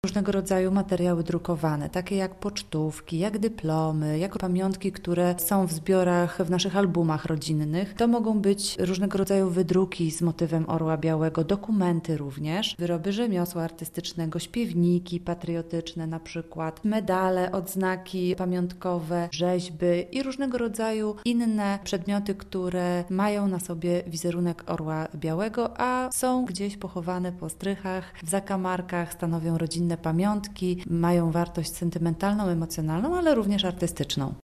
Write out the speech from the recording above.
Różnego rodzaju materiały drukowane, takie jak pocztówki, jak dyplomy, jak pamiątki, które są w zbiorach w naszych albumach rodzinnych. To mogą być różnego rodzaju wydruki z motywem orła białego, dokumenty również, wyroby rzemiosła artystycznego, śpiewniki patriotyczne na przykład, medale, odznaki pamiątkowe, rzeźby i różnego rodzaju inne przedmioty, które mają na sobie wizerunek orła białego, a są gdzieś pochowane po strychach, w zakamarkach, stanowią rodzinne pamiątki, mają wartość sentymentalną, emocjonalną, ale również artystyczną.